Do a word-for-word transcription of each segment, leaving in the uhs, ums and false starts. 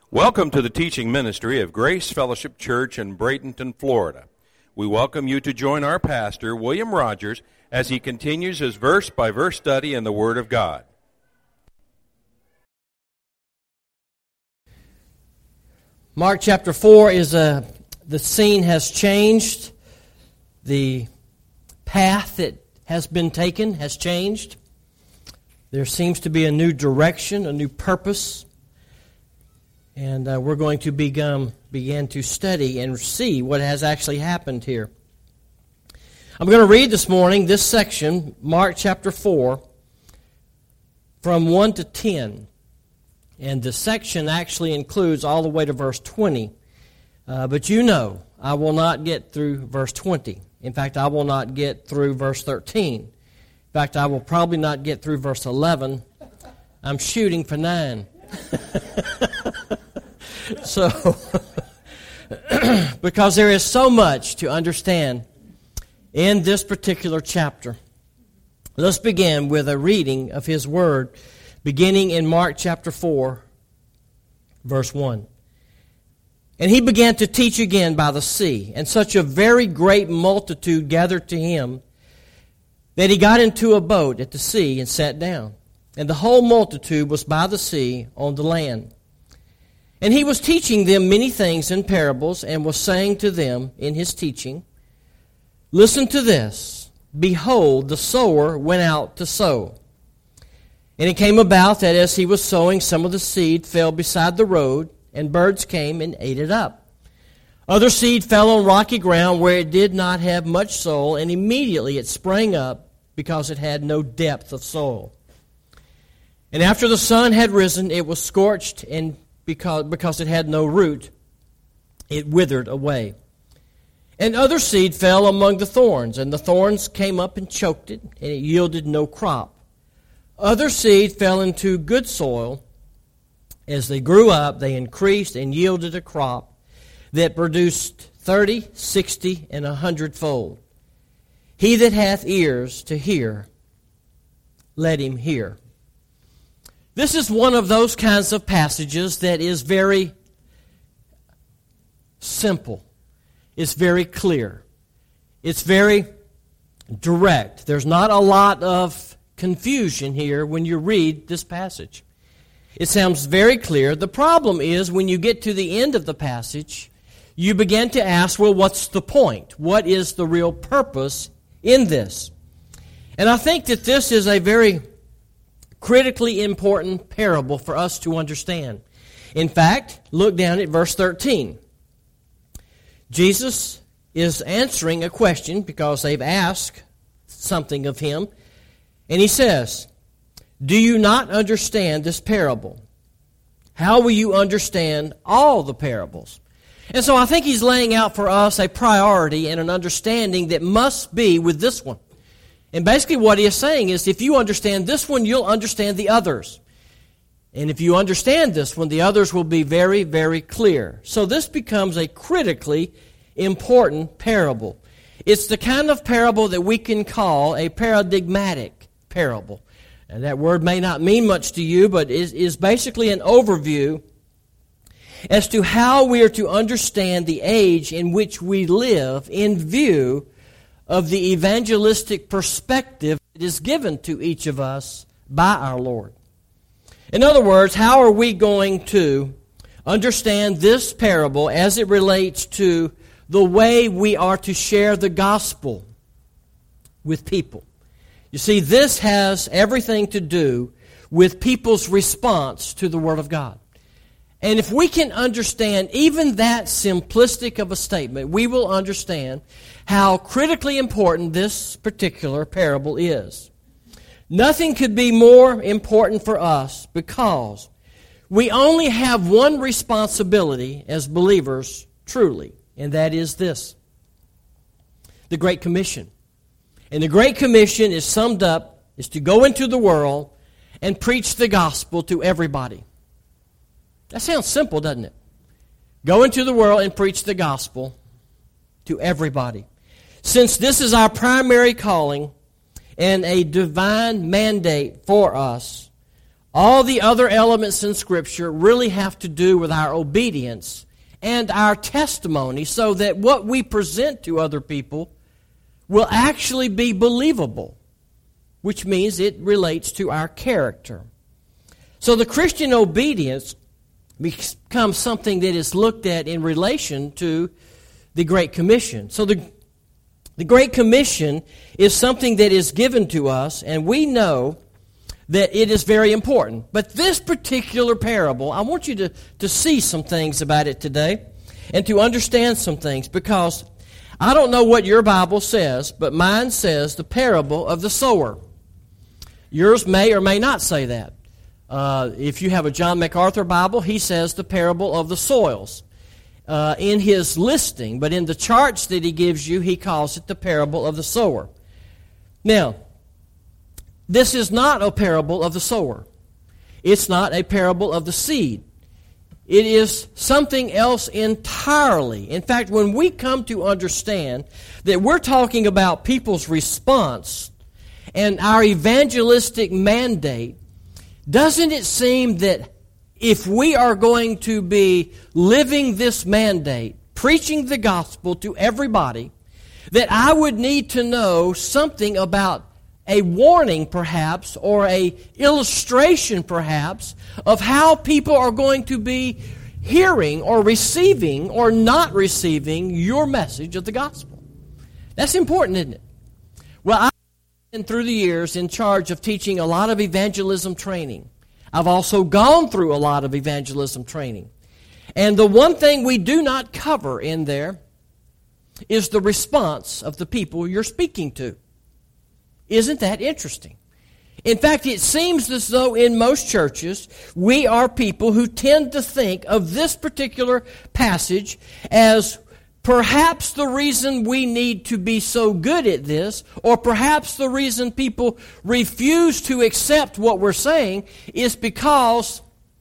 Welcome to the teaching ministry of Grace Fellowship Church in Bradenton, Florida. We welcome you to join our pastor, William Rogers, as he continues his verse-by-verse study in the Word of God. Mark chapter four is a, the scene has changed. The path that has been taken has changed. There seems to be a new direction, a new purpose. And uh, we're going to begin, begin to study and see what has actually happened here. I'm going to read this morning this section, Mark chapter four, from one to ten. And the section actually includes all the way to verse twenty. Uh, but you know, I will not get through verse twenty. In fact, I will not get through verse thirteen. In fact, I will probably not get through verse eleven. I'm shooting for nine. So, because there is so much to understand in this particular chapter, let's begin with a reading of His Word, beginning in Mark chapter four, verse one. And he began to teach again by the sea, and such a very great multitude gathered to him that he got into a boat at the sea and sat down. And the whole multitude was by the sea on the land. And he was teaching them many things in parables, and was saying to them in his teaching, Listen to this. Behold, the sower went out to sow. And it came about that as he was sowing, some of the seed fell beside the road, and birds came and ate it up. Other seed fell on rocky ground where it did not have much soil, and immediately it sprang up because it had no depth of soil. And after the sun had risen, it was scorched, and because, because it had no root, it withered away. And other seed fell among the thorns, and the thorns came up and choked it, and it yielded no crop. Other seed fell into good soil. As they grew up, they increased and yielded a crop that produced thirty, sixty, and a hundredfold. He that hath ears to hear, let him hear. This is one of those kinds of passages that is very simple. It's very clear. It's very direct. There's not a lot of confusion here when you read this passage. It sounds very clear. The problem is when you get to the end of the passage, you begin to ask, well, what's the point? What is the real purpose in this? And I think that this is a very critically important parable for us to understand. In fact, look down at verse thirteen. Jesus is answering a question because they've asked something of him. And he says, Do you not understand this parable? How will you understand all the parables? And so I think he's laying out for us a priority and an understanding that must be with this one. And basically what he is saying is, if you understand this one, you'll understand the others. And if you understand this one, the others will be very, very clear. So this becomes a critically important parable. It's the kind of parable that we can call a paradigmatic parable. And that word may not mean much to you, but is, is basically an overview as to how we are to understand the age in which we live in view of the evangelistic perspective that is given to each of us by our Lord. In other words, how are we going to understand this parable as it relates to the way we are to share the gospel with people? You see, this has everything to do with people's response to the Word of God. And if we can understand even that simplistic of a statement, we will understand how critically important this particular parable is. Nothing could be more important for us because we only have one responsibility as believers truly, and that is this: the Great Commission. And the Great Commission is summed up, is to go into the world and preach the gospel to everybody. That sounds simple, doesn't it? Go into the world and preach the gospel to everybody. Since this is our primary calling and a divine mandate for us, All the other elements in Scripture really have to do with our obedience and our testimony, so that what we present to other people will actually be believable, which means it relates to our character. So the Christian obedience becomes something that is looked at in relation to the Great Commission. So the, the Great Commission is something that is given to us, and we know that it is very important. But this particular parable, I want you to, to see some things about it today and to understand some things, because I don't know what your Bible says, but mine says the parable of the sower. Yours may or may not say that. Uh, if you have a John MacArthur Bible, he says the parable of the soils uh, in his listing, but in the charts that he gives you, he calls it the parable of the sower. Now, this is not a parable of the sower. It's not a parable of the seed. It is something else entirely. In fact, when we come to understand that we're talking about people's response and our evangelistic mandate, doesn't it seem that if we are going to be living this mandate, preaching the gospel to everybody, that I would need to know something about a warning perhaps, or a illustration perhaps, of how people are going to be hearing or receiving or not receiving your message of the gospel. That's important, isn't it? Well, I've been through the years in charge of teaching a lot of evangelism training. I've also gone through a lot of evangelism training. And the one thing we do not cover in there is the response of the people you're speaking to. Isn't that interesting? In fact, it seems as though in most churches, we are people who tend to think of this particular passage as perhaps the reason we need to be so good at this, or perhaps the reason people refuse to accept what we're saying is because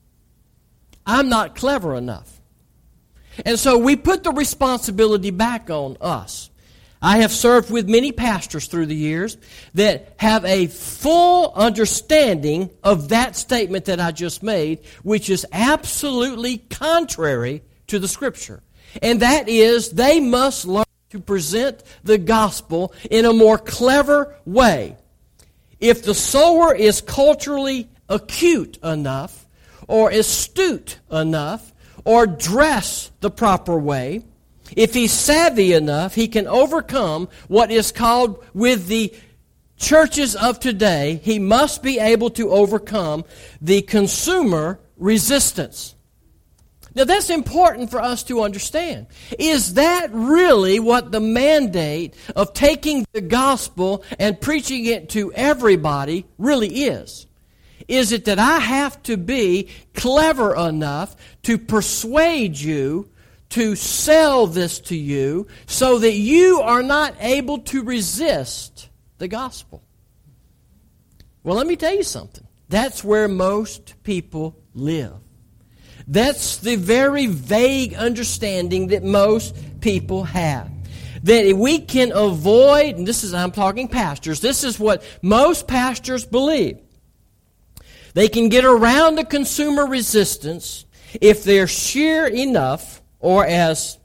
I'm not clever enough. And so we put the responsibility back on us. I have served with many pastors through the years that have a full understanding of that statement that I just made, which is absolutely contrary to the Scripture. And that is, they must learn to present the gospel in a more clever way. If the sower is culturally acute enough, or astute enough, or dressed the proper way, if he's savvy enough, he can overcome what is called, with the churches of today, he must be able to overcome the consumer resistance. Now that's important for us to understand. Is that really what the mandate of taking the gospel and preaching it to everybody really is? Is it that I have to be clever enough to persuade you to sell this to you so that you are not able to resist the gospel? Well, let me tell you something. That's where most people live. That's the very vague understanding that most people have. That we can avoid, and this is, I'm talking pastors, this is what most pastors believe. They can get around the consumer resistance if they're sheer enough, or as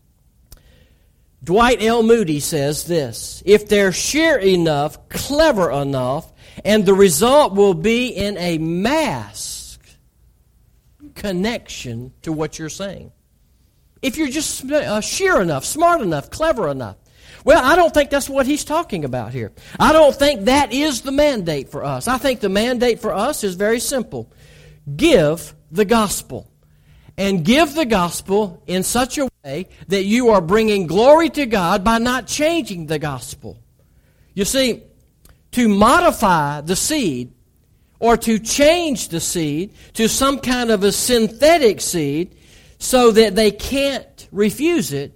Dwight L. Moody says this, if they're sheer enough, clever enough, and the result will be in a mass connection to what you're saying. If you're just uh, sheer enough, smart enough, clever enough. Well, I don't think that's what he's talking about here. I don't think that is the mandate for us. I think the mandate for us is very simple. Give the gospel. And give the gospel in such a way that you are bringing glory to God by not changing the gospel. You see, to modify the seed or to change the seed to some kind of a synthetic seed so that they can't refuse it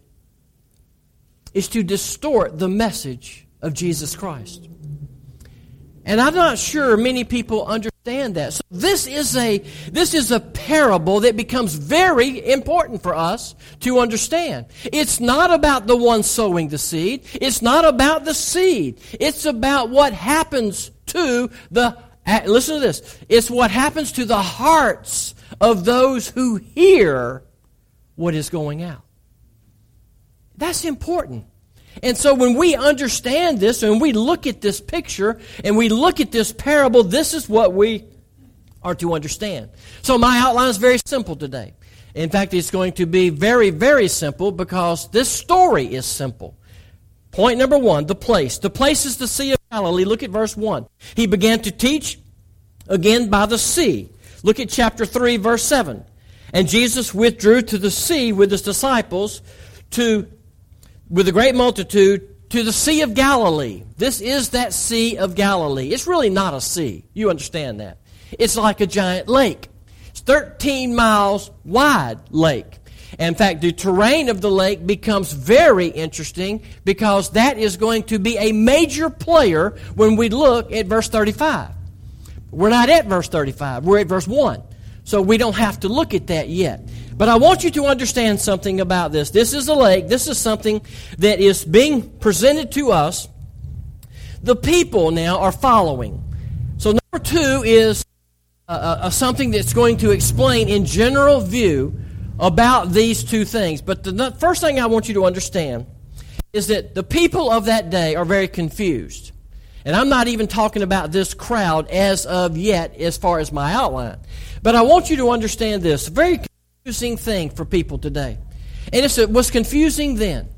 is to distort the message of Jesus Christ. And I'm not sure many people understand that. So this is a this is a parable that becomes very important for us to understand. It's not about the one sowing the seed. It's not about the seed. It's about what happens to the Listen to this. It's what happens to the hearts of those who hear what is going out. That's important. And so when we understand this and we look at this picture and we look at this parable, this is what we are to understand. So my outline is very simple today. In fact, it's going to be very, very simple because this story is simple. Point number one, the place. The place is the Sea of Galilee. Look at verse one. He began to teach again by the sea. Look at chapter three, verse seven. And Jesus withdrew to the sea with his disciples to, with a great multitude, to the Sea of Galilee. This is that Sea of Galilee. It's really not a sea. You understand that. It's like a giant lake. It's thirteen miles wide lake. In fact, the terrain of the lake becomes very interesting because that is going to be a major player when we look at verse thirty-five. We're not at verse thirty-five. We're at verse one. So we don't have to look at that yet. But I want you to understand something about this. This is a lake. This is something that is being presented to us. The people now are following. So number two is uh, uh, something that's going to explain in general view about these two things. But the first thing I want you to understand is that the people of that day are very confused. And I'm not even talking about this crowd as of yet as far as my outline. But I want you to understand this. A very confusing thing for people today. And it's, it was confusing then.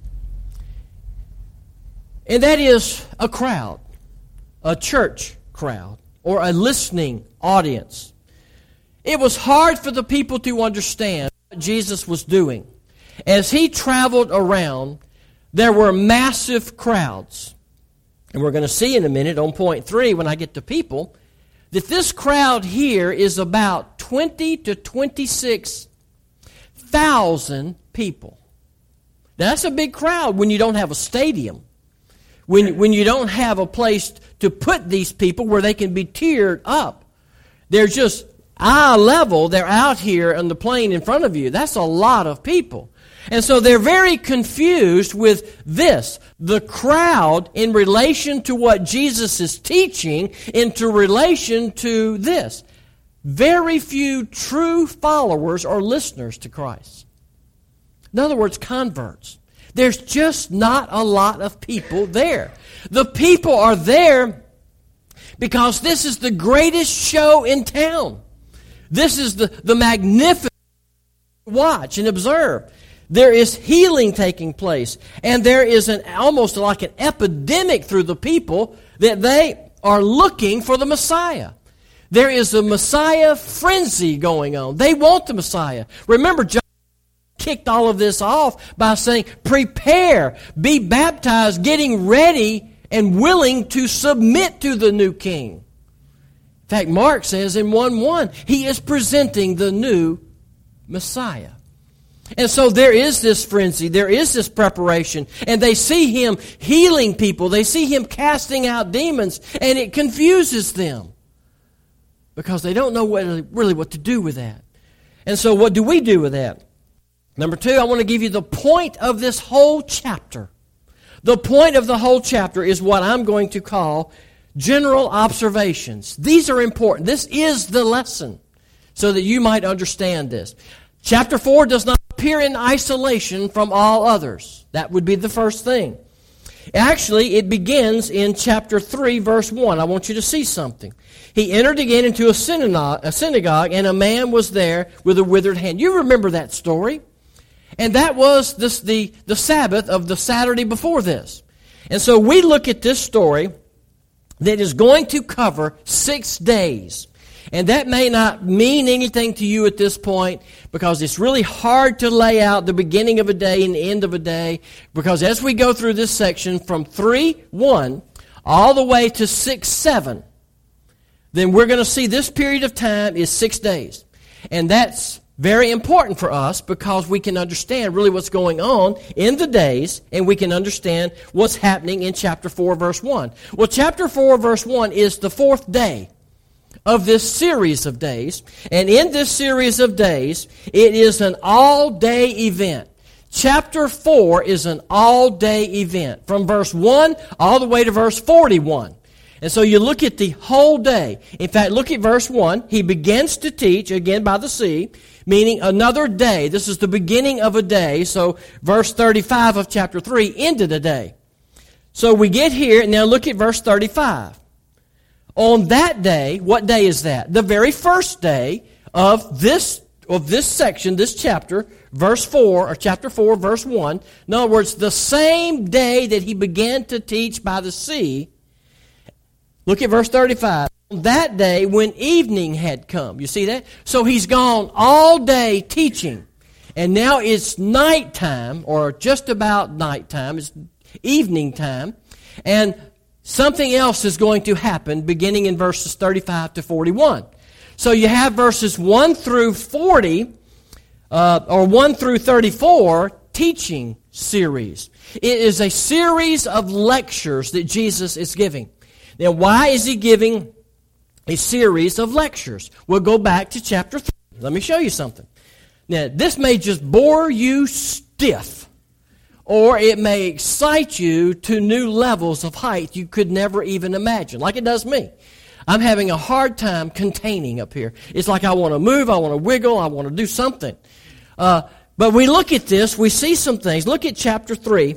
And that is a crowd. A church crowd. Or a listening audience. It was hard for the people to understand what Jesus was doing. As he traveled around, there were massive crowds. And we're going to see in a minute on point three when I get to people that this crowd here is about twenty to twenty-six thousand people. Now, that's a big crowd when you don't have a stadium. When, when you don't have a place to put these people where they can be tiered up. They're just eye level. They're out here on the plain in front of you. That's a lot of people. And so they're very confused with this. The crowd in relation to what Jesus is teaching into relation to this. Very few true followers or listeners to Christ. In other words, converts. There's just not a lot of people there. The people are there because this is the greatest show in town. This is the, the magnificent watch and observe. There is healing taking place. And there is an almost like an epidemic through the people that they are looking for the Messiah. There is a Messiah frenzy going on. They want the Messiah. Remember, John kicked all of this off by saying, prepare, be baptized, getting ready and willing to submit to the new king. In fact, Mark says in one one, he is presenting the new Messiah. And so there is this frenzy, there is this preparation, and they see him healing people, they see him casting out demons, and it confuses them because they don't know what, really what to do with that. And so what do we do with that? Number two, I want to give you the point of this whole chapter. The point of the whole chapter is what I'm going to call general observations. These are important. This is the lesson so that you might understand this. Chapter four does not appear in isolation from all others. That would be the first thing. Actually, it begins in chapter three, verse one. I want you to see something. He entered again into a synagogue, a synagogue, and a man was there with a withered hand. You remember that story? And that was this, the, the Sabbath of the Saturday before this. And so we look at this story that is going to cover six days. And that may not mean anything to you at this point because it's really hard to lay out the beginning of a day and the end of a day. Because as we go through this section from three one all the way to six seven, then we're going to see this period of time is six days. And that's very important for us because we can understand really what's going on in the days and we can understand what's happening in chapter four, verse one. Well, chapter four, verse one is the fourth day of this series of days. And in this series of days, it is an all-day event. Chapter four is an all-day event from verse one all the way to verse forty-one. And so you look at the whole day. In fact, look at verse one. He begins to teach, again by the sea, meaning another day. This is the beginning of a day. So verse thirty-five of chapter three ended a day. So we get here, now look at verse thirty-five. On that day, what day is that? The very first day of this of this section, this chapter, verse four, or chapter four, verse one. In other words, the same day that he began to teach by the sea. Look at verse thirty-five. On that day when evening had come. You see that? So he's gone all day teaching. And now it's nighttime, or just about nighttime. It's evening time. And something else is going to happen beginning in verses thirty-five to forty-one. So you have verses one through forty, uh, or one through thirty-four, teaching series. It is a series of lectures that Jesus is giving. Now, why is he giving a series of lectures? We'll go back to chapter three. Let me show you something. Now, this may just bore you stiff, or it may excite you to new levels of height you could never even imagine, like it does me. I'm having a hard time containing up here. It's like I want to move, I want to wiggle, I want to do something. Uh, but we look at this, we see some things. Look at chapter three,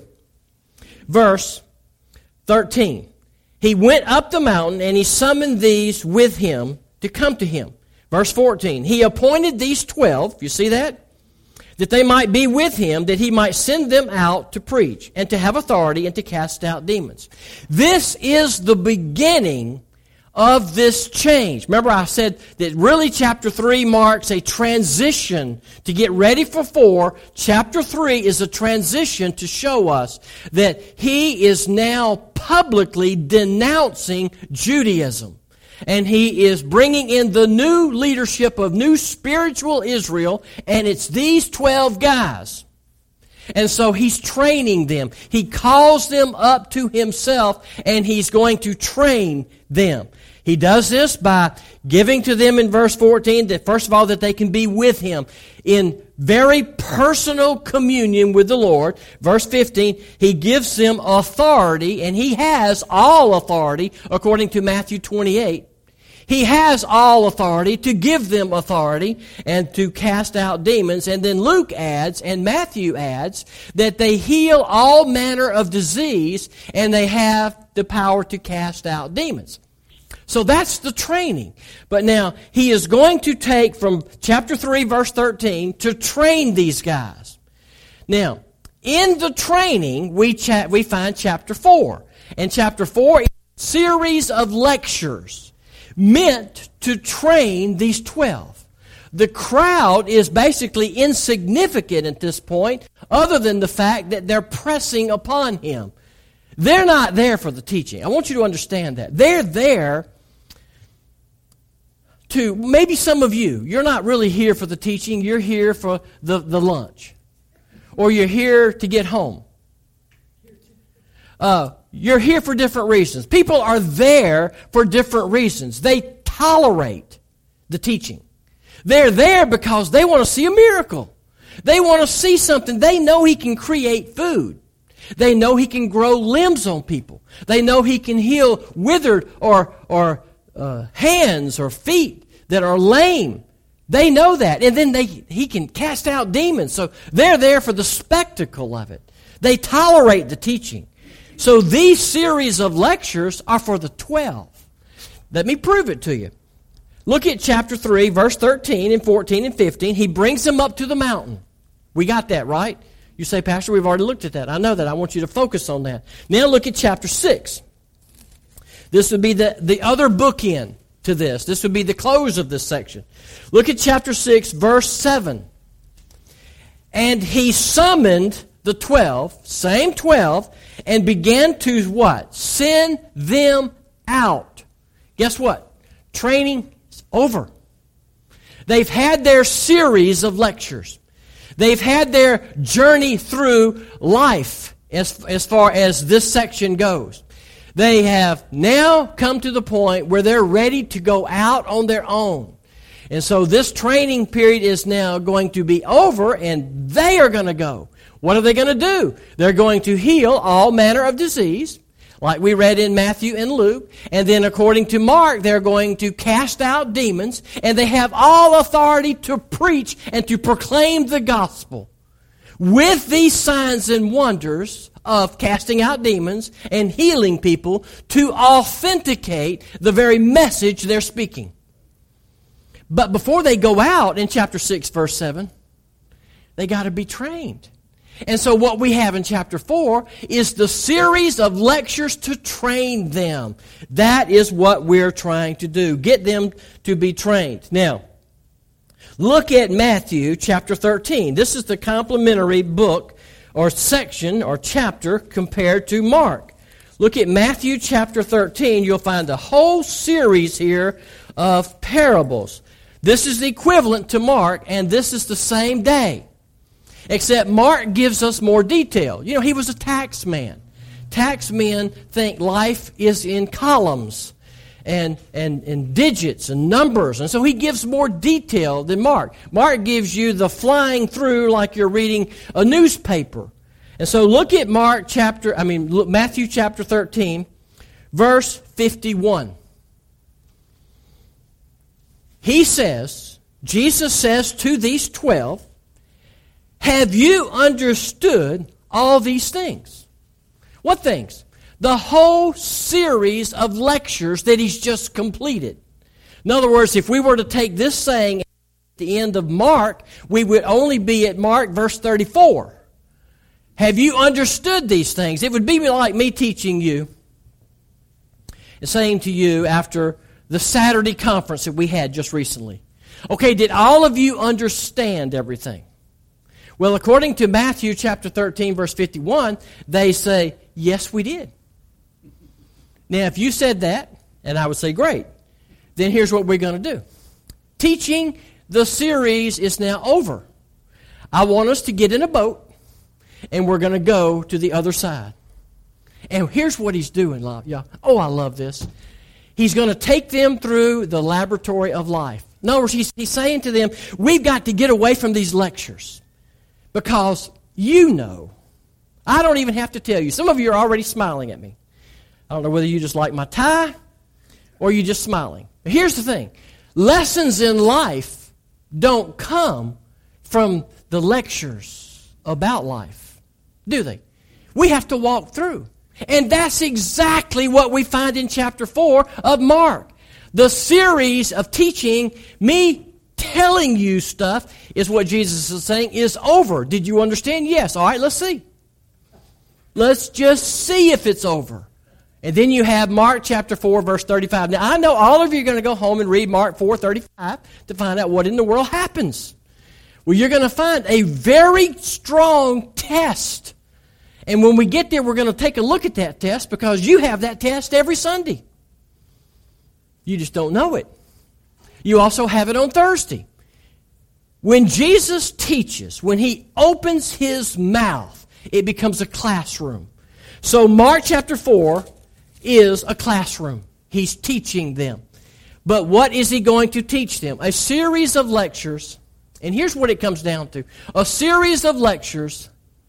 verse thirteen. He went up the mountain, and he summoned these with him to come to him. Verse fourteen. He appointed these twelve, you see that? That they might be with him, that he might send them out to preach, and to have authority, and to cast out demons. This is the beginning of this change. Remember, I said that really chapter three marks a transition to get ready for four. Chapter three is a transition to show us that he is now publicly denouncing Judaism. And he is bringing in the new leadership of new spiritual Israel, and it's these twelve guys. And so he's training them. He calls them up to himself, and he's going to train them. He does this by giving to them in verse fourteen that, first of all, that they can be with him in very personal communion with the Lord. Verse fifteen, he gives them authority, and he has all authority, according to Matthew twenty-eight. He has all authority to give them authority and to cast out demons. And then Luke adds, and Matthew adds, that they heal all manner of disease, and they have the power to cast out demons. So that's the training. But now, he is going to take from chapter three, verse thirteen, to train these guys. Now, in the training, we cha- we find chapter four. And chapter four is a series of lectures meant to train these twelve. The crowd is basically insignificant at this point, other than the fact that they're pressing upon him. They're not there for the teaching. I want you to understand that. They're there to, maybe some of you, you're not really here for the teaching, you're here for the, the lunch. Or you're here to get home. Uh, you're here for different reasons. People are there for different reasons. They tolerate the teaching. They're there because they want to see a miracle. They want to see something. They know he can create food. They know he can grow limbs on people. They know he can heal withered or, or uh, hands or feet that are lame. They know that. And then they he can cast out demons. So they're there for the spectacle of it. They tolerate the teaching. So these series of lectures are for the twelve. Let me prove it to you. Look at chapter three, verse thirteen and fourteen and fifteen. He brings them up to the mountain. We got that, right? You say, Pastor, we've already looked at that. I know that. I want you to focus on that. Now look at chapter six. This would be the, the other bookend to this. This would be the close of this section. Look at chapter six, verse seven. And he summoned the twelve, same twelve, and began to what? Send them out. Guess what? Training is over. They've had their series of lectures. They've had their journey through life as, as far as this section goes. They have now come to the point where they're ready to go out on their own. And so this training period is now going to be over, and they are going to go. What are they going to do? They're going to heal all manner of disease, like we read in Matthew and Luke. And then according to Mark, they're going to cast out demons, and they have all authority to preach and to proclaim the gospel with these signs and wonders of casting out demons and healing people to authenticate the very message they're speaking. But before they go out in chapter six, verse seven, they got to be trained. And so what we have in chapter four is the series of lectures to train them. That is what we're trying to do. Get them to be trained. Now, look at Matthew chapter thirteen. This is the complementary book or section or chapter compared to Mark. Look at Matthew chapter thirteen. You'll find a whole series here of parables. This is the equivalent to Mark, and this is the same day. Except Mark gives us more detail. You know, he was a tax man. Tax men think life is in columns and, and, and digits and numbers. And so he gives more detail than Mark. Mark gives you the flying through like you're reading a newspaper. And so look at Mark chapter, I mean, look, Matthew chapter thirteen, verse fifty-one. He says, Jesus says to these twelve, have you understood all these things? What things? The whole series of lectures that he's just completed. In other words, if we were to take this saying at the end of Mark, we would only be at Mark verse thirty-four. Have you understood these things? It would be like me teaching you and saying to you after the Saturday conference that we had just recently, okay, did all of you understand everything? Well, according to Matthew chapter thirteen, verse fifty-one, they say, yes, we did. Now, if you said that, and I would say, great, then here's what we're going to do. Teaching the series is now over. I want us to get in a boat, and we're going to go to the other side. And here's what he's doing, love, y'all. Oh, I love this. He's going to take them through the laboratory of life. In other words, he's, he's saying to them, we've got to get away from these lectures. Because you know, I don't even have to tell you. Some of you are already smiling at me. I don't know whether you just like my tie or you're just smiling. But here's the thing. Lessons in life don't come from the lectures about life, do they? We have to walk through. And that's exactly what we find in chapter four of Mark. The series of teaching, me telling you stuff, is what Jesus is saying is over. Did you understand? Yes. All right, let's see. Let's just see if it's over. And then you have Mark chapter four, verse thirty-five. Now, I know all of you are going to go home and read Mark four thirty-five to find out what in the world happens. Well, you're going to find a very strong test. And when we get there, we're going to take a look at that test because you have that test every Sunday. You just don't know it. You also have it on Thursday. When Jesus teaches, when He opens His mouth, it becomes a classroom. So Mark chapter four is a classroom. He's teaching them. But what is He going to teach them? A series of lectures. And here's what it comes down to. A series of lectures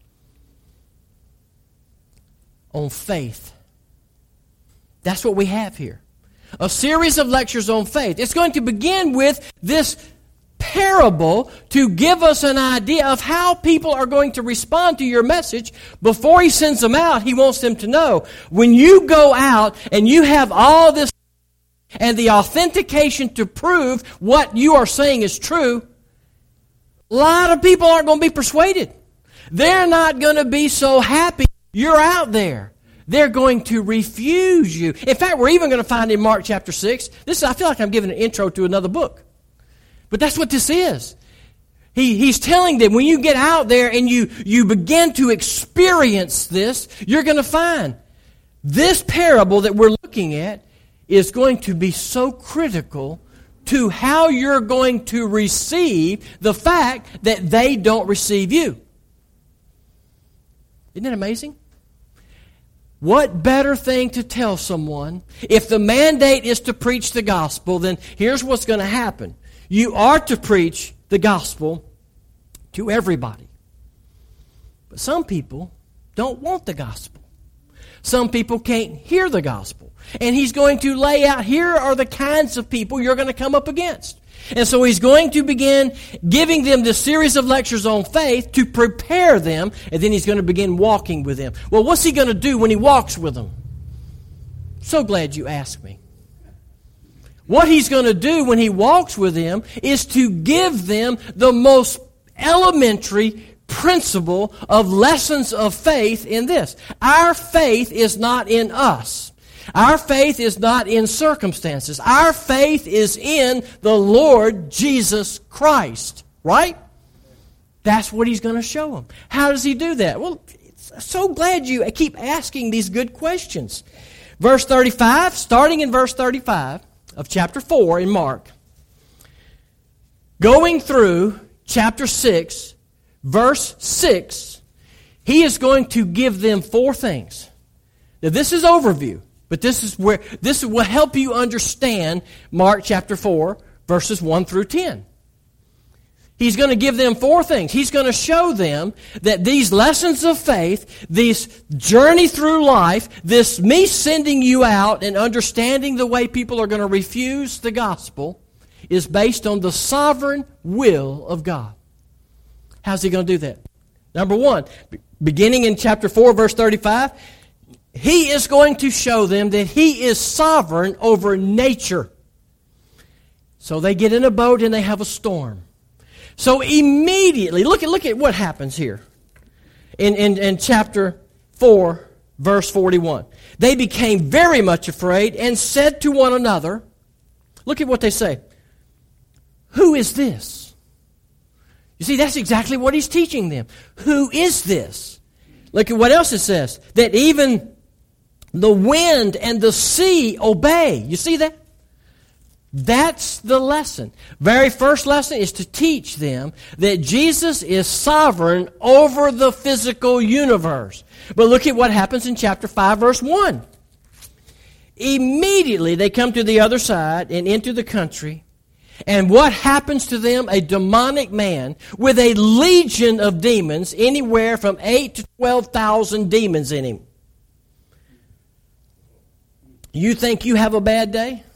on faith. That's what we have here. A series of lectures on faith. It's going to begin with this parable to give us an idea of how people are going to respond to your message. Before He sends them out, He wants them to know, when you go out and you have all this and the authentication to prove what you are saying is true, a lot of people aren't going to be persuaded. They're not going to be so happy you're out there. They're going to refuse you. In fact, we're even going to find in Mark chapter six, this is, I feel like I'm giving an intro to another book. But that's what this is. He, he's telling them, when you get out there and you, you begin to experience this, you're going to find this parable that we're looking at is going to be so critical to how you're going to receive the fact that they don't receive you. Isn't it amazing? What better thing to tell someone? If the mandate is to preach the gospel, then here's what's going to happen. You are to preach the gospel to everybody. But some people don't want the gospel. Some people can't hear the gospel. And he's going to lay out, here are the kinds of people you're going to come up against. And so he's going to begin giving them this series of lectures on faith to prepare them, and then he's going to begin walking with them. Well, what's he going to do when he walks with them? So glad you asked me. What he's going to do when he walks with them is to give them the most elementary principle of lessons of faith in this. Our faith is not in us. Our faith is not in circumstances. Our faith is in the Lord Jesus Christ. Right? That's what he's going to show them. How does he do that? Well, so glad you keep asking these good questions. Verse thirty-five, starting in verse thirty-five of chapter four in Mark. Going through chapter six, verse six, he is going to give them four things. Now this is overview. But this is where this will help you understand Mark chapter four, verses one through ten. He's going to give them four things. He's going to show them that these lessons of faith, this journey through life, this me sending you out and understanding the way people are going to refuse the gospel, is based on the sovereign will of God. How's he going to do that? Number one, beginning in chapter four, verse thirty-five, he is going to show them that he is sovereign over nature. So they get in a boat and they have a storm. So immediately, look at look at what happens here. In, in, in chapter four, verse forty-one. They became very much afraid and said to one another, look at what they say. Who is this? You see, that's exactly what he's teaching them. Who is this? Look at what else it says. That even the wind and the sea obey. You see that? That's the lesson. Very first lesson is to teach them that Jesus is sovereign over the physical universe. But look at what happens in chapter five, verse one. Immediately they come to the other side and into the country. And what happens to them? A demonic man with a legion of demons, anywhere from eight to twelve thousand demons in him. You think you have a bad day?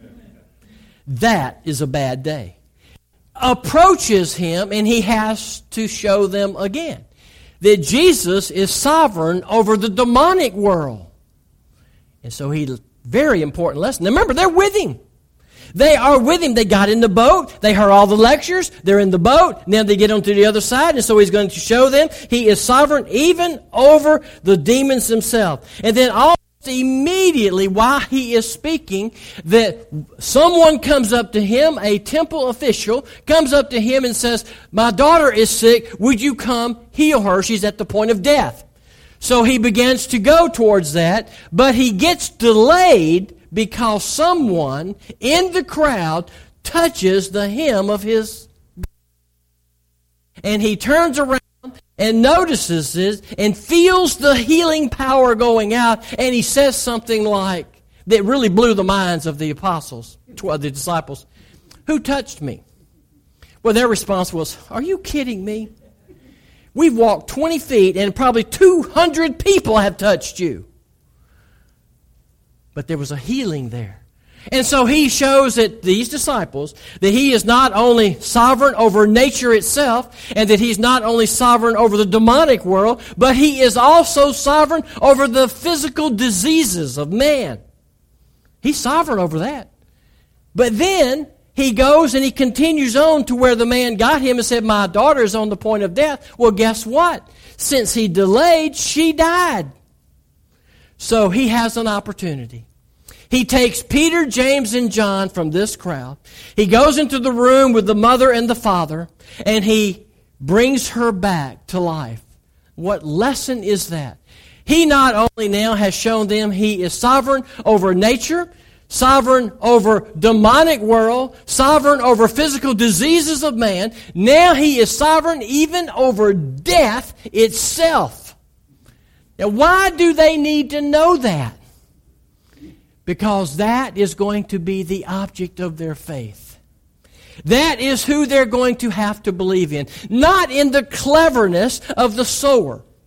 That is a bad day. Approaches him, and he has to show them again that Jesus is sovereign over the demonic world. And so he, very important lesson. Now remember, they're with him. They are with him. They got in the boat. They heard all the lectures. They're in the boat. Now they get onto the other side, and so he's going to show them he is sovereign even over the demons themselves. And then all immediately while he is speaking, that someone comes up to him, a temple official, comes up to him and says, my daughter is sick, would you come heal her? She's at the point of death. So he begins to go towards that, but he gets delayed because someone in the crowd touches the hem of his, and he turns around and notices it and feels the healing power going out, and he says something like, that really blew the minds of the apostles, the disciples. Who touched me? Well, their response was, are you kidding me? We've walked twenty feet and probably two hundred people have touched you. But there was a healing there. And so he shows that these disciples that he is not only sovereign over nature itself, and that he's not only sovereign over the demonic world, but he is also sovereign over the physical diseases of man. He's sovereign over that. But then he goes and he continues on to where the man got him and said, my daughter is on the point of death. Well, guess what? Since he delayed, she died. So he has an opportunity. He takes Peter, James, and John from this crowd. He goes into the room with the mother and the father, and he brings her back to life. What lesson is that? He not only now has shown them he is sovereign over nature, sovereign over demonic world, sovereign over physical diseases of man, now he is sovereign even over death itself. Now, why do they need to know that? Because that is going to be the object of their faith. That is who they're going to have to believe in. Not in the cleverness of the sower.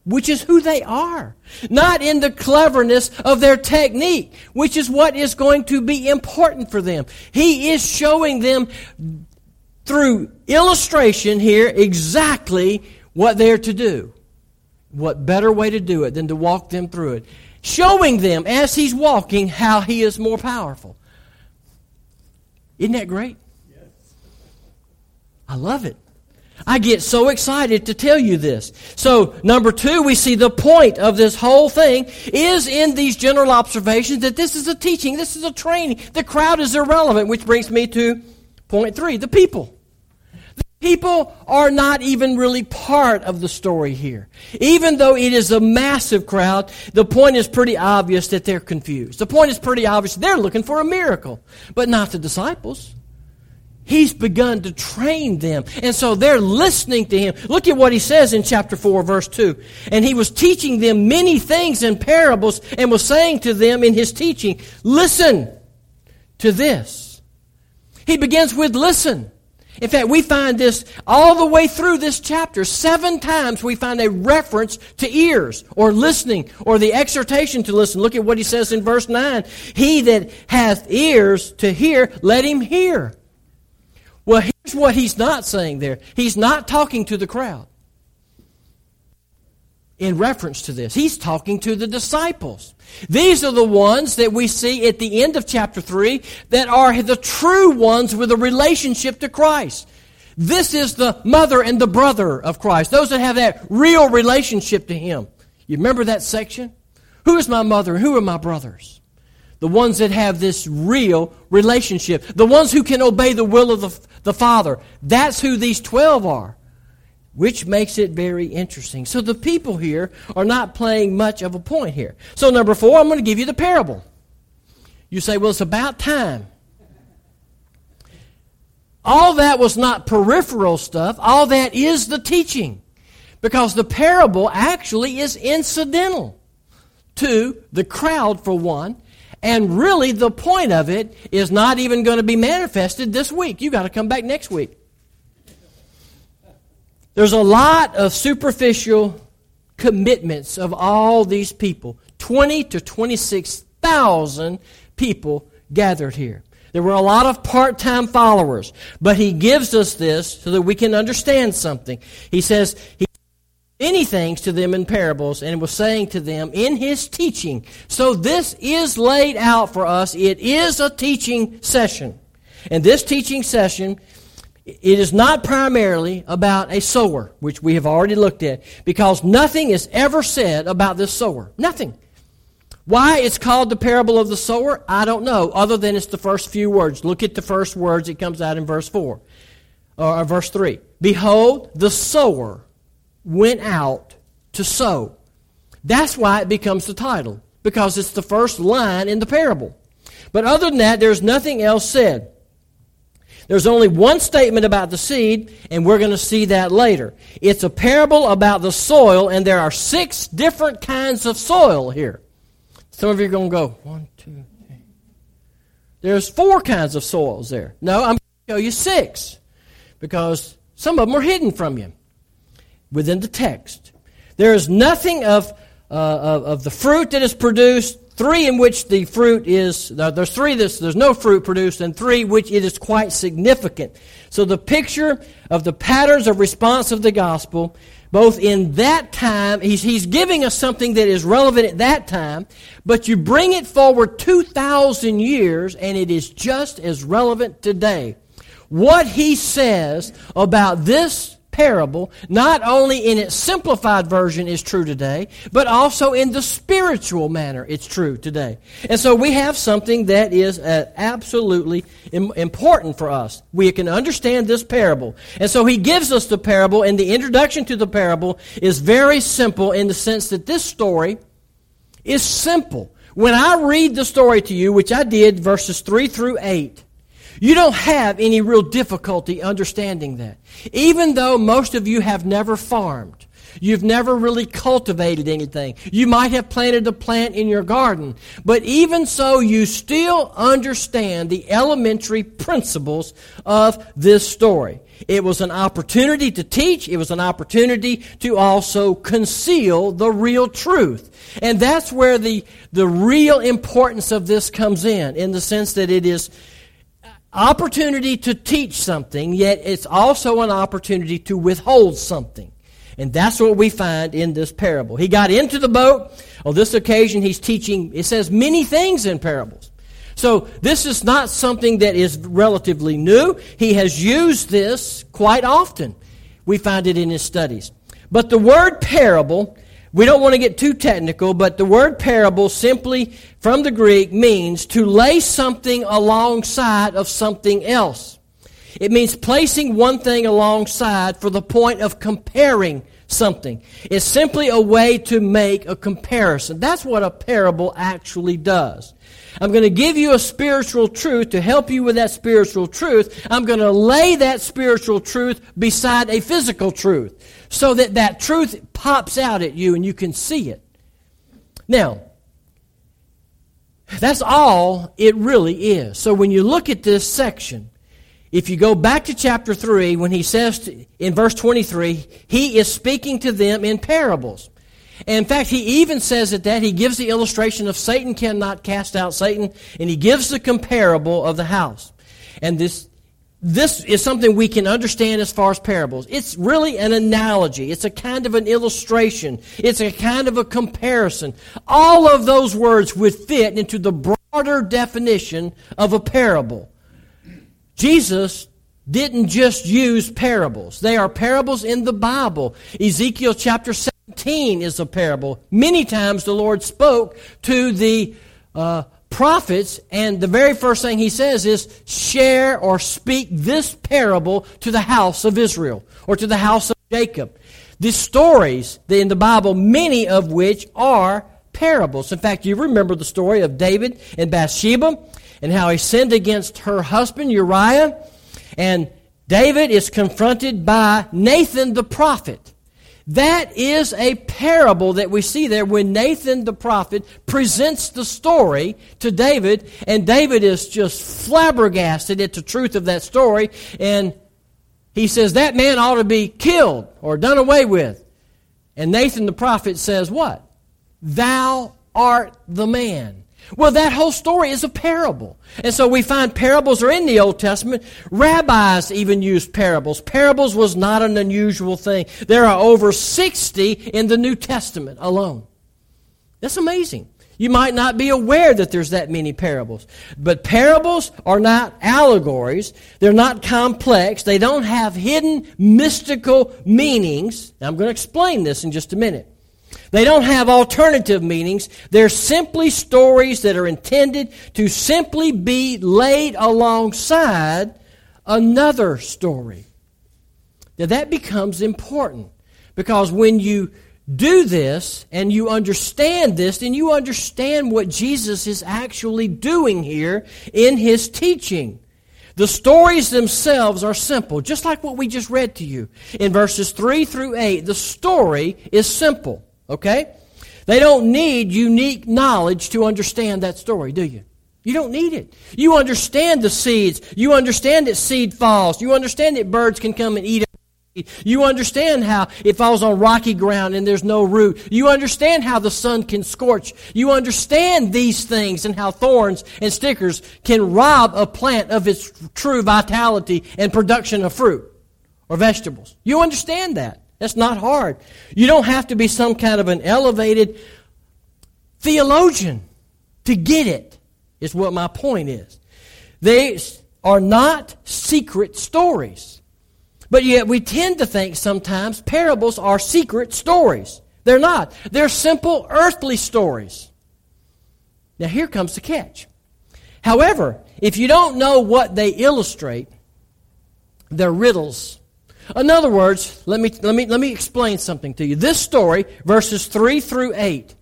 which is who they are. Not in the cleverness of their technique, which is what is going to be important for them. He is showing them through illustration here exactly what they're to do. What better way to do it than to walk them through it? Showing them as He's walking how He is more powerful. Isn't that great? Yes. I love it. I get so excited to tell you this. So, number two, we see the point of this whole thing is in these general observations that this is a teaching, this is a training. The crowd is irrelevant, which brings me to point three, the people. The people are not even really part of the story here. Even though it is a massive crowd, the point is pretty obvious that they're confused. The point is pretty obvious they're looking for a miracle, but not the disciples. He's begun to train them. And so they're listening to Him. Look at what He says in chapter four, verse two. And He was teaching them many things in parables and was saying to them in His teaching, listen to this. He begins with listen. In fact, we find this all the way through this chapter. Seven times we find a reference to ears or listening or the exhortation to listen. Look at what He says in verse nine. He that hath ears to hear, let him hear. Well, here's what He's not saying there. He's not talking to the crowd in reference to this. He's talking to the disciples. These are the ones that we see at the end of chapter three that are the true ones with a relationship to Christ. This is the mother and the brother of Christ. Those that have that real relationship to Him. You remember that section? Who is my mother and who are my brothers? The ones that have this real relationship. The ones who can obey the will of the, the Father. That's who these twelve are. Which makes it very interesting. So the people here are not playing much of a point here. So number four, I'm going to give you the parable. You say, well, it's about time. All that was not peripheral stuff. All that is the teaching. Because the parable actually is incidental to the crowd, for one. And really, the point of it is not even going to be manifested this week. You've got to come back next week. There's a lot of superficial commitments of all these people. twenty to twenty-six thousand people gathered here. There were a lot of part-time followers. But He gives us this so that we can understand something. He says, He many things to them in parables and was saying to them in His teaching. So this is laid out for us. It is a teaching session. And this teaching session, it is not primarily about a sower, which we have already looked at, because nothing is ever said about this sower. Nothing. Why it's called the parable of the sower, I don't know, other than it's the first few words. Look at the first words. It comes out in verse four, or verse three. Behold, the sower went out to sow. That's why it becomes the title, because it's the first line in the parable. But other than that, there's nothing else said. There's only one statement about the seed, and we're going to see that later. It's a parable about the soil, and there are six different kinds of soil here. Some of you are going to go, one, two, three. There's four kinds of soils there. No, I'm going to show you six, because some of them are hidden from you within the text. There is nothing of, uh, of of the fruit that is produced, three in which the fruit is, there's three that's, there's no fruit produced, and three which it is quite significant. So the picture of the patterns of response of the gospel, both in that time, he's, he's giving us something that is relevant at that time, but you bring it forward two thousand years, and it is just as relevant today. What he says about this parable, not only in its simplified version is true today, but also in the spiritual manner it's true today. And so we have something that is uh, absolutely im- important for us. We can understand this parable. And so he gives us the parable, and the introduction to the parable is very simple in the sense that this story is simple. When I read the story to you, which I did, verses three through eight, you don't have any real difficulty understanding that. Even though most of you have never farmed, You've never really cultivated anything. You might have planted a plant in your garden. But even so, you still understand the elementary principles of this story. It was an opportunity to teach. It was an opportunity to also conceal the real truth. And that's where the, the real importance of this comes in, in the sense that it is opportunity to teach something, yet it's also an opportunity to withhold something. And that's what we find in this parable. He got into the boat. On this occasion, he's teaching, it says, many things in parables. So this is not something that is relatively new. He has used this quite often. We find it in his studies. But the word parable, we don't want to get too technical, but the word parable simply from the Greek means to lay something alongside of something else. It means placing one thing alongside for the point of comparing something. It's simply a way to make a comparison. That's what a parable actually does. I'm going to give you a spiritual truth to help you with that spiritual truth. I'm going to lay that spiritual truth beside a physical truth so that that truth pops out at you and you can see it. Now, that's all it really is. So when you look at this section, if you go back to chapter three, when he says to, in verse twenty-three, he is speaking to them in parables. And in fact, he even says at that, he gives the illustration of Satan cannot cast out Satan, and he gives the comparable of the house. And this this is something we can understand as far as parables. It's really an analogy. It's a kind of an illustration. It's a kind of a comparison. All of those words would fit into the broader definition of a parable. Jesus didn't just use parables. They are parables in the Bible. Ezekiel chapter seventeen is a parable. Many times the Lord spoke to the uh, prophets, and the very first thing he says is, share or speak this parable to the house of Israel, or to the house of Jacob. The stories in the Bible, many of which are parables. In fact, you remember the story of David and Bathsheba, and how he sinned against her husband Uriah, and David is confronted by Nathan the prophet. That is a parable that we see there when Nathan the prophet presents the story to David, and David is just flabbergasted at the truth of that story, and he says, that man ought to be killed or done away with. And Nathan the prophet says, what? Thou art the man. Well, that whole story is a parable. And so we find parables are in the Old Testament. Rabbis even used parables. Parables was not an unusual thing. There are over sixty in the New Testament alone. That's amazing. You might not be aware that there's that many parables. But parables are not allegories. They're not complex. They don't have hidden mystical meanings. Now, I'm going to explain this in just a minute. They don't have alternative meanings. They're simply stories that are intended to simply be laid alongside another story. Now that becomes important, because when you do this and you understand this, then you understand what Jesus is actually doing here in His teaching. The stories themselves are simple, just like what we just read to you. In verses three through eight, the story is simple. Okay? They don't need unique knowledge to understand that story, do you? You don't need it. You understand the seeds. You understand that seed falls. You understand that birds can come and eat it. You understand how it falls on rocky ground and there's no root. You understand how the sun can scorch. You understand these things and how thorns and stickers can rob a plant of its true vitality and production of fruit or vegetables. You understand that. That's not hard. You don't have to be some kind of an elevated theologian to get it, is what my point is. They are not secret stories. But yet we tend to think sometimes parables are secret stories. They're not. They're simple earthly stories. Now here comes the catch. However, if you don't know what they illustrate, they're riddles. In other words, let me, let me, let me explain something to you. This story, verses three through eight,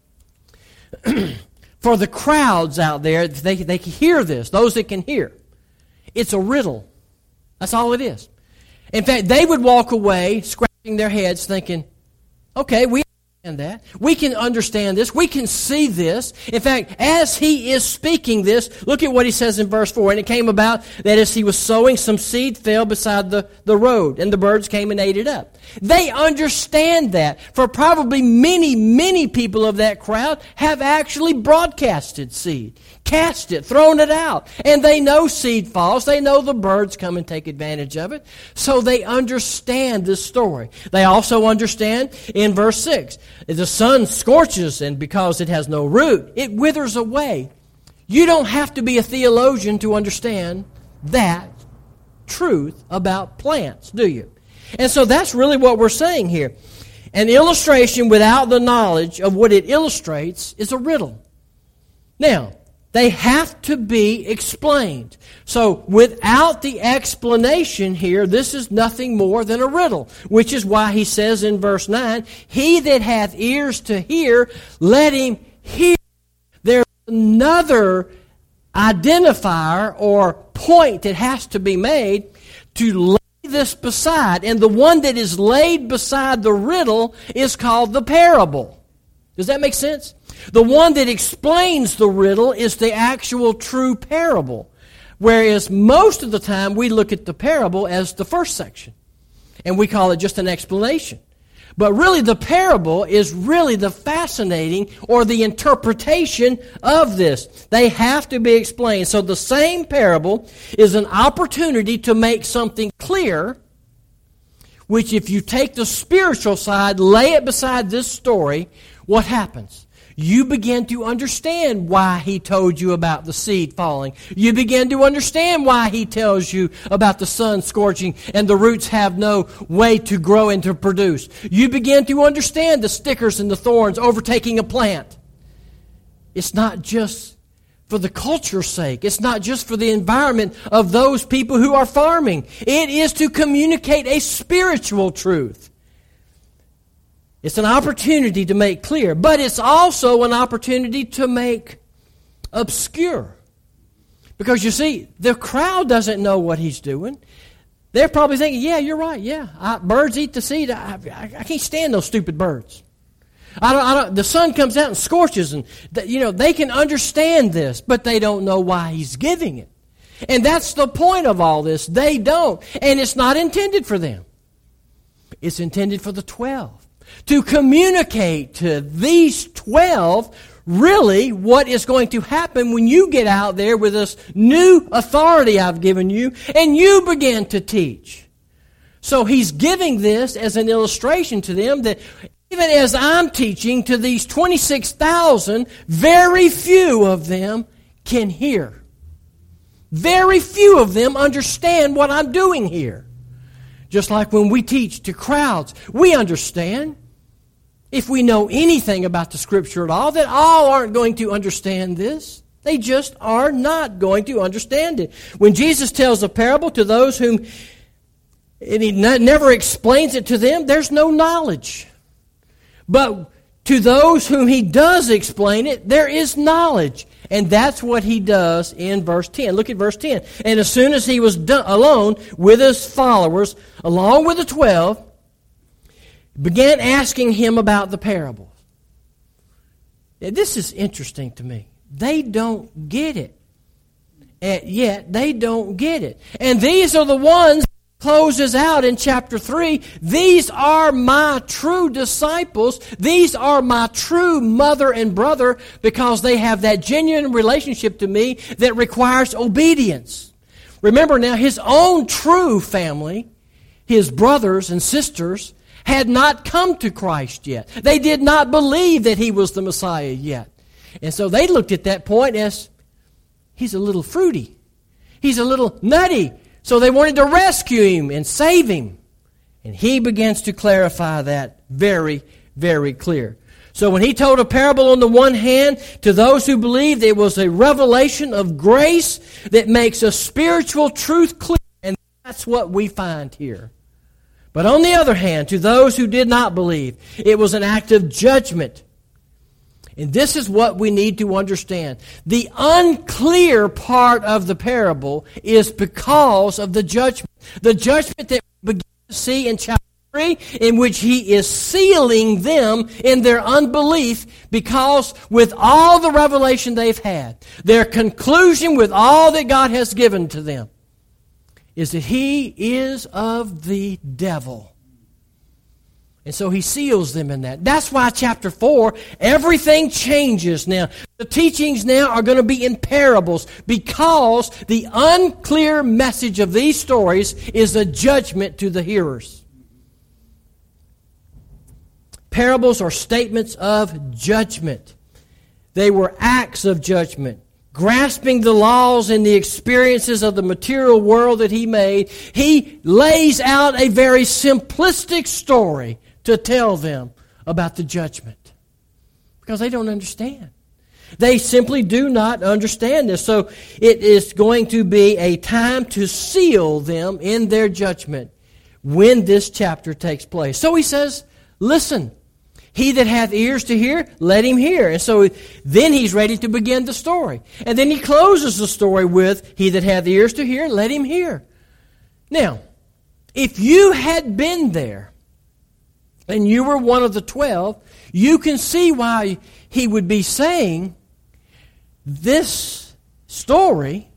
for the crowds out there, they, they can hear this, those that can hear, it's a riddle. That's all it is. In fact, they would walk away scratching their heads thinking, Okay, we understand that. We can understand this. We can see this. In fact, as he is speaking this, look at what he says in verse four. And it came about that as he was sowing, some seed fell beside the, the road, and the birds came and ate it up. They understand that. For probably many, many people of that crowd have actually broadcasted seed, cast it, thrown it out. And they know seed falls. They know the birds come and take advantage of it. So they understand this story. They also understand in verse six, the sun scorches, and because it has no root, it withers away. You don't have to be a theologian to understand that truth about plants, do you? And so that's really what we're saying here. An illustration without the knowledge of what it illustrates is a riddle. Now, they have to be explained. So without the explanation here, this is nothing more than a riddle, which is why he says in verse nine, he that hath ears to hear, let him hear. There's another identifier or point that has to be made to lay this beside. And the one that is laid beside the riddle is called the parable. Does that make sense? The one that explains the riddle is the actual true parable. Whereas most of the time we look at the parable as the first section. And we call it just an explanation. But really the parable is really the fascinating or the interpretation of this. They have to be explained. So the same parable is an opportunity to make something clear, which if you take the spiritual side, lay it beside this story, what happens? You begin to understand why he told you about the seed falling. You begin to understand why he tells you about the sun scorching and the roots have no way to grow and to produce. You begin to understand the stickers and the thorns overtaking a plant. It's not just for the culture's sake. It's not just for the environment of those people who are farming. It is to communicate a spiritual truth. It's an opportunity to make clear, but it's also an opportunity to make obscure. Because you see, the crowd doesn't know what he's doing. They're probably thinking, yeah, you're right, yeah. I, birds eat the seed. I, I, I can't stand those stupid birds. I don't, I don't, the sun comes out and scorches, and you know they can understand this, but they don't know why he's giving it. And that's the point of all this. They don't, and it's not intended for them. It's intended for the twelve. To communicate to these twelve really what is going to happen when you get out there with this new authority I've given you and you begin to teach. So he's giving this as an illustration to them that even as I'm teaching to these twenty-six thousand, very few of them can hear. Very few of them understand what I'm doing here. Just like when we teach to crowds, we understand, if we know anything about the Scripture at all, that all aren't going to understand this. They just are not going to understand it. When Jesus tells a parable to those whom, and he never explains it to them, there's no knowledge. But to those whom he does explain it, there is knowledge. And that's what he does in verse ten. Look at verse ten. And as soon as he was done, alone with his followers, along with the twelve, began asking him about the parables. Now, this is interesting to me. They don't get it. And yet, they don't get it. And these are the ones closes out in chapter three, these are my true disciples. These are my true mother and brother because they have that genuine relationship to me that requires obedience. Remember now, his own true family, his brothers and sisters, had not come to Christ yet. They did not believe that he was the Messiah yet. And so they looked at that point as, he's a little fruity. He's a little nutty. So they wanted to rescue him and save him. And he begins to clarify that very, very clear. So when he told a parable on the one hand, to those who believed, it was a revelation of grace that makes a spiritual truth clear. And that's what we find here. But on the other hand, to those who did not believe, it was an act of judgment. And this is what we need to understand. The unclear part of the parable is because of the judgment. The judgment that we begin to see in chapter in which he is sealing them in their unbelief, because with all the revelation they've had, their conclusion with all that God has given to them is that he is of the devil. And so he seals them in that. That's why chapter four, everything changes now. The teachings now are going to be in parables, because the unclear message of these stories is a judgment to the hearers. Parables are statements of judgment. They were acts of judgment. Grasping the laws and the experiences of the material world that he made, he lays out a very simplistic story to tell them about the judgment, because they don't understand. They simply do not understand this. So it is going to be a time to seal them in their judgment when this chapter takes place. So he says, listen, he that hath ears to hear, let him hear. And so then he's ready to begin the story. And then he closes the story with, he that hath ears to hear, let him hear. Now, if you had been there, and you were one of the twelve, you can see why he would be saying this story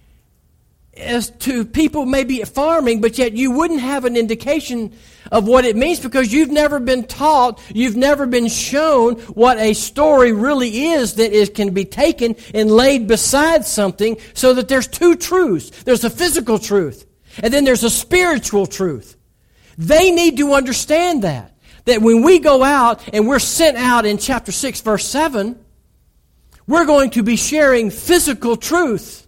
as to people maybe farming, but yet you wouldn't have an indication of what it means, because you've never been taught, you've never been shown what a story really is, that it can be taken and laid beside something, so that there's two truths. There's a physical truth, and then there's a spiritual truth. They need to understand that. That when we go out and we're sent out in chapter six, verse seven, we're going to be sharing physical truth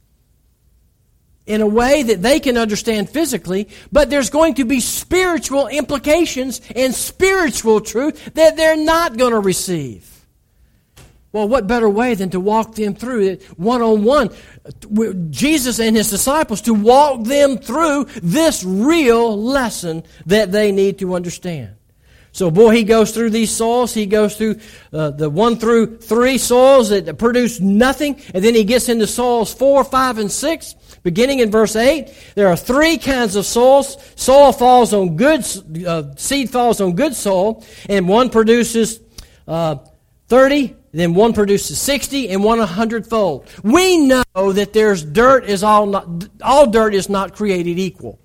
in a way that they can understand physically, but there's going to be spiritual implications and spiritual truth that they're not going to receive. Well, what better way than to walk them through it one-on-one? Jesus and his disciples, to walk them through this real lesson that they need to understand. So, boy, he goes through these soils. He goes through uh, the one through three soils that produce nothing. And then he gets into soils four, five, and six. Beginning in verse eight, there are three kinds of soils. Soil falls on good, uh, seed falls on good soil. And one produces uh, thirty, then one produces sixty, and one a hundredfold. We know that there's dirt is all not, all dirt is not created equal.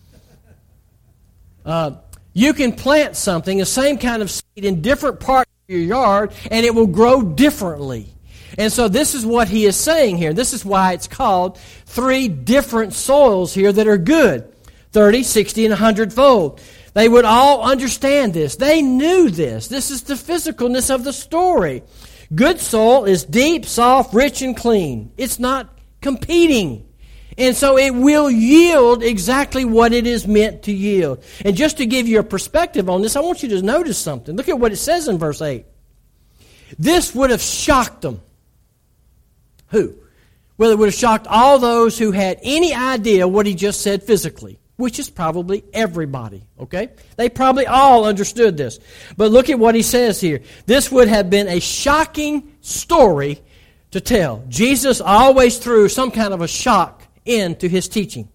Uh, You can plant something, the same kind of seed, in different parts of your yard, and it will grow differently. And so this is what he is saying here. This is why it's called three different soils here that are good. thirty, sixty, and a hundredfold. They would all understand this. They knew this. This is the physicalness of the story. Good soil is deep, soft, rich, and clean. It's not competing. And so it will yield exactly what it is meant to yield. And just to give you a perspective on this, I want you to notice something. Look at what it says in verse eight. This would have shocked them. Who? Well, it would have shocked all those who had any idea what he just said physically, which is probably everybody, okay? They probably all understood this. But look at what he says here. This would have been a shocking story to tell. Jesus always threw some kind of a shock into his teaching.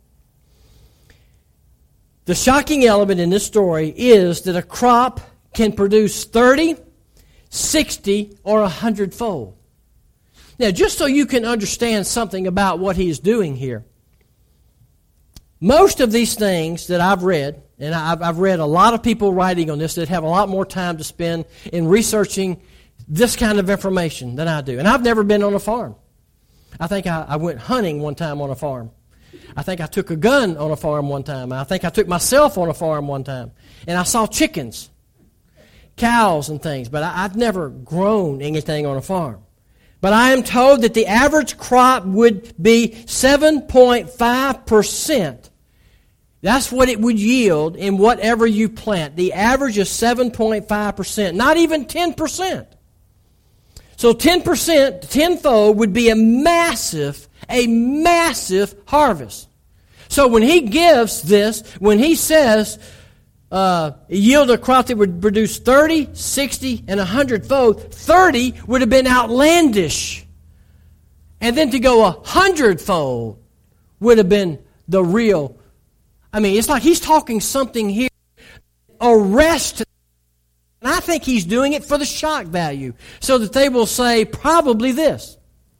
The shocking element in this story is that a crop can produce thirty, sixty, or a hundredfold. Now, just so you can understand something about what he is doing here, most of these things that I've read, and I've, I've read a lot of people writing on this that have a lot more time to spend in researching this kind of information than I do. And I've never been on a farm. I think I, I went hunting one time on a farm. I think I took a gun on a farm one time. I think I took myself on a farm one time. And I saw chickens, cows and things, but I, I've never grown anything on a farm. But I am told that the average crop would be seven point five percent. That's what it would yield in whatever you plant. The average is seven point five percent, not even ten percent. So ten percent, tenfold, would be a massive, a massive harvest. So when he gives this, when he says, uh, yield a crop that would produce thirty, sixty, and a hundredfold, thirty would have been outlandish. And then to go a hundredfold would have been the real. I mean, it's like he's talking something here arrest. And I think he's doing it for the shock value, so that they will say probably this: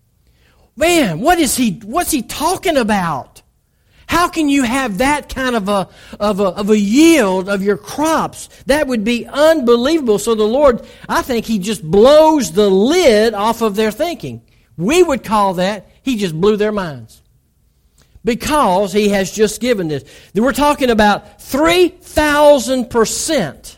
man, what is he, what's he talking about? How can you have that kind of a, of a, of a yield of your crops? That would be unbelievable. So the Lord, I think he just blows the lid off of their thinking. We would call that, he just blew their minds. Because he has just given this. We're talking about three thousand percent.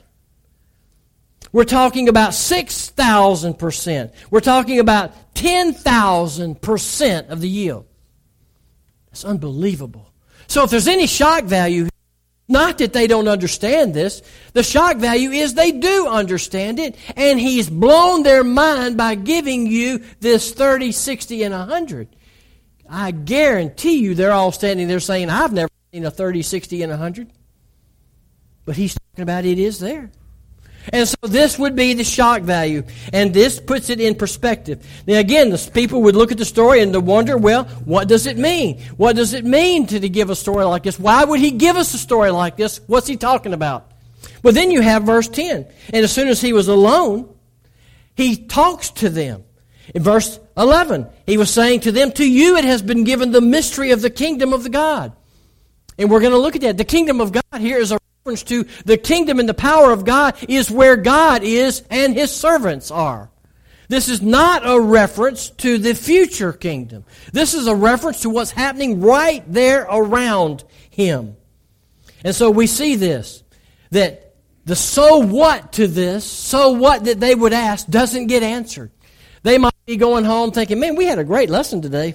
We're talking about six thousand percent. We're talking about ten thousand percent of the yield. That's unbelievable. So if there's any shock value, not that they don't understand this, the shock value is they do understand it, and he's blown their mind by giving you this thirty, sixty, and one hundred. I guarantee you they're all standing there saying, I've never seen a thirty, sixty, and one hundred. But he's talking about it is there. And so this would be the shock value. And this puts it in perspective. Now again, the people would look at the story and wonder, well, what does it mean? What does it mean to, to give a story like this? Why would he give us a story like this? What's he talking about? Well, then you have verse ten. And as soon as he was alone, he talks to them. In verse eleven, he was saying to them, to you it has been given the mystery of the kingdom of the God. And we're going to look at that. The kingdom of God here is a reference to the kingdom and the power of God is where God is and his servants are. This is not a reference to the future kingdom. This is a reference to what's happening right there around him. And so we see this, that the so what to this, so what that they would ask doesn't get answered. They might be going home thinking, man, we had a great lesson today,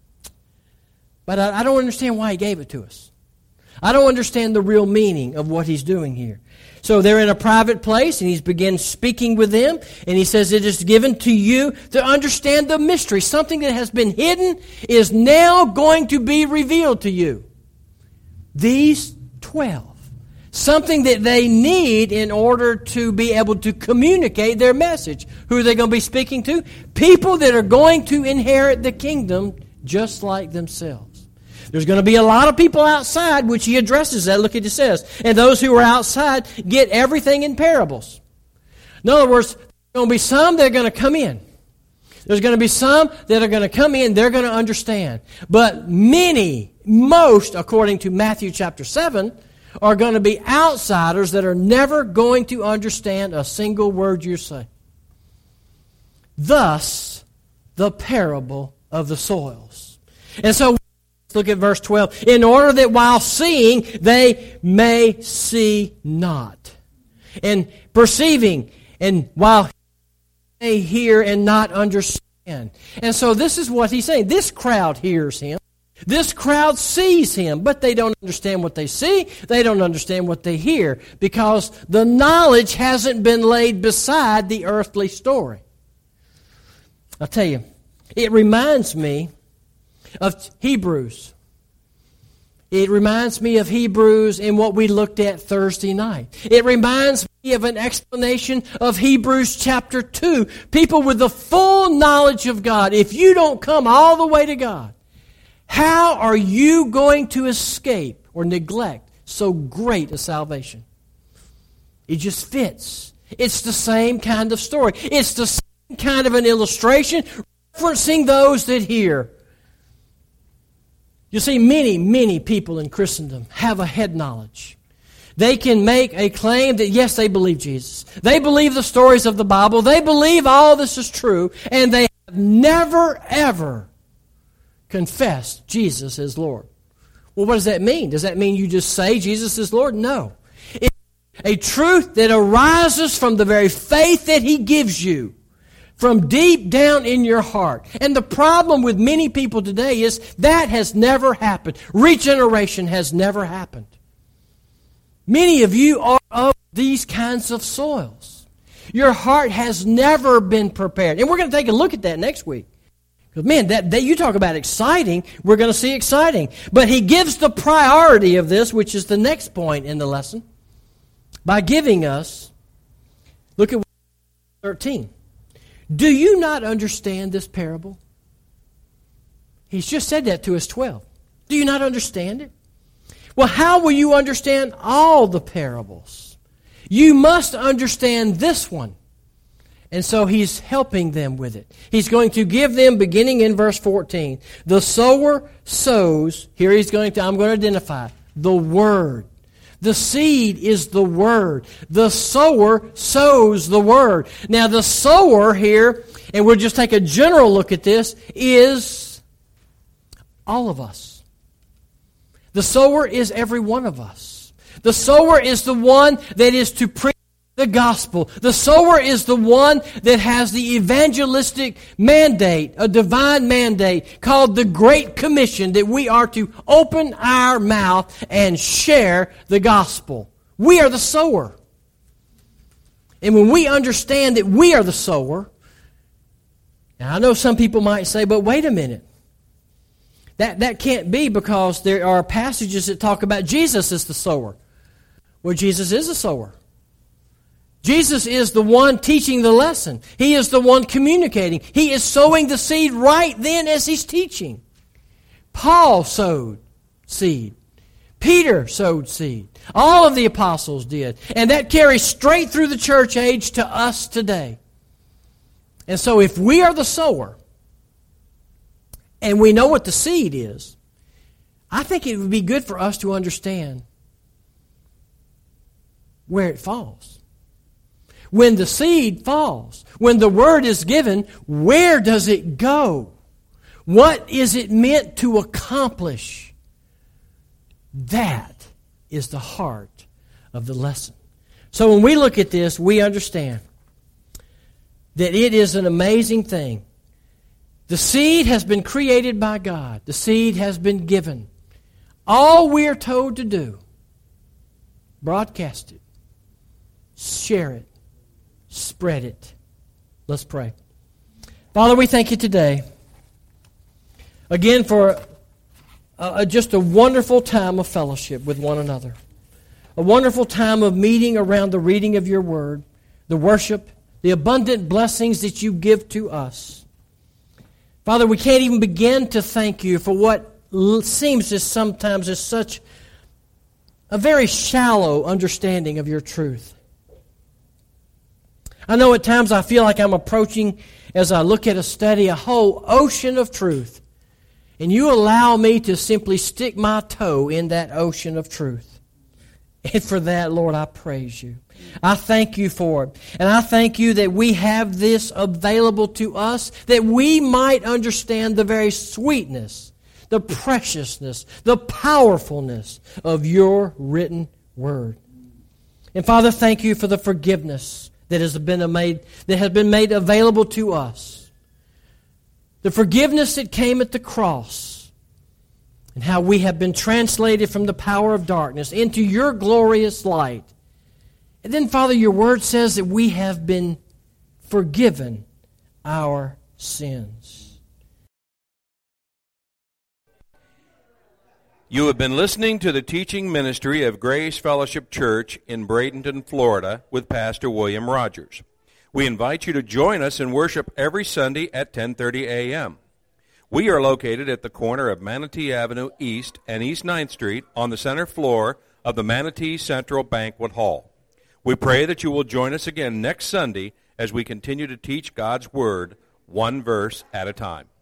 but I, I don't understand why he gave it to us. I don't understand the real meaning of what he's doing here. So they're in a private place, and he's begins speaking with them, and he says, it is given to you to understand the mystery. Something that has been hidden is now going to be revealed to you. These twelve. Something that they need in order to be able to communicate their message. Who are they going to be speaking to? People that are going to inherit the kingdom just like themselves. There's going to be a lot of people outside, which he addresses that. Look at it says. And those who are outside get everything in parables. In other words, there's going to be some that are going to come in. There's going to be some that are going to come in, they're going to understand. But many, most, according to Matthew chapter seven, are going to be outsiders that are never going to understand a single word you say. Thus, the parable of the soils. And so, let's look at verse twelve. In order that while seeing, they may see not. And perceiving, and while they hear and not understand. And so this is what he's saying. This crowd hears him. This crowd sees him, but they don't understand what they see. They don't understand what they hear because the knowledge hasn't been laid beside the earthly story. I'll tell you, it reminds me of Hebrews. It reminds me of Hebrews in what we looked at Thursday night. It reminds me of an explanation of Hebrews chapter two. People with the full knowledge of God. If you don't come all the way to God, how are you going to escape or neglect so great a salvation? It just fits. It's the same kind of story. It's the same kind of an illustration referencing those that hear. You see, many, many people in Christendom have a head knowledge. They can make a claim that, yes, they believe Jesus. They believe the stories of the Bible. They believe all this is true. And they have never, ever confessed Jesus is Lord. Well, what does that mean? Does that mean you just say Jesus is Lord? No. It's a truth that arises from the very faith that He gives you, from deep down in your heart. And the problem with many people today is that has never happened. Regeneration has never happened. Many of you are of these kinds of soils. Your heart has never been prepared. And we're going to take a look at that next week. Because, man, that, that you talk about exciting, we're going to see exciting. But he gives the priority of this, which is the next point in the lesson, by giving us, look at thirteen. Do you not understand this parable? He's just said that to us twelve. Do you not understand it? Well, how will you understand all the parables? You must understand this one. And so he's helping them with it. He's going to give them, beginning in verse fourteen, the sower sows, here he's going to, I'm going to identify, the Word. The seed is the Word. The sower sows the Word. Now the sower here, and we'll just take a general look at this, is all of us. The sower is every one of us. The sower is the one that is to preach the gospel. The sower is the one that has the evangelistic mandate, a divine mandate called the Great Commission, that we are to open our mouth and share the gospel. We are the sower. And when we understand that we are the sower, now I know some people might say, but wait a minute. That, that can't be, because there are passages that talk about Jesus as the sower. Well, Jesus is a sower. Jesus is the one teaching the lesson. He is the one communicating. He is sowing the seed right then as he's teaching. Paul sowed seed. Peter sowed seed. All of the apostles did. And that carries straight through the church age to us today. And so if we are the sower, and we know what the seed is, I think it would be good for us to understand where it falls. When the seed falls, when the word is given, where does it go? What is it meant to accomplish? That is the heart of the lesson. So when we look at this, we understand that it is an amazing thing. The seed has been created by God. The seed has been given. All we are told to do, broadcast it, share it, spread it. Let's pray. Father, we thank you today, again, for uh, just a wonderful time of fellowship with one another. A wonderful time of meeting around the reading of your word, the worship, the abundant blessings that you give to us. Father, we can't even begin to thank you for what seems as sometimes as such a very shallow understanding of your truth. I know at times I feel like I'm approaching, as I look at a study, a whole ocean of truth. And you allow me to simply stick my toe in that ocean of truth. And for that, Lord, I praise you. I thank you for it. And I thank you that we have this available to us, that we might understand the very sweetness, the preciousness, the powerfulness of your written word. And Father, thank you for the forgiveness that has been made, that has been made available to us. The forgiveness that came at the cross, and how we have been translated from the power of darkness into your glorious light. And then, Father, your word says that we have been forgiven our sins. You have been listening to the teaching ministry of Grace Fellowship Church in Bradenton, Florida, with Pastor William Rogers. We invite you to join us in worship every Sunday at ten thirty a.m. We are located at the corner of Manatee Avenue East and East ninth Street on the center floor of the Manatee Central Banquet Hall. We pray that you will join us again next Sunday as we continue to teach God's Word one verse at a time.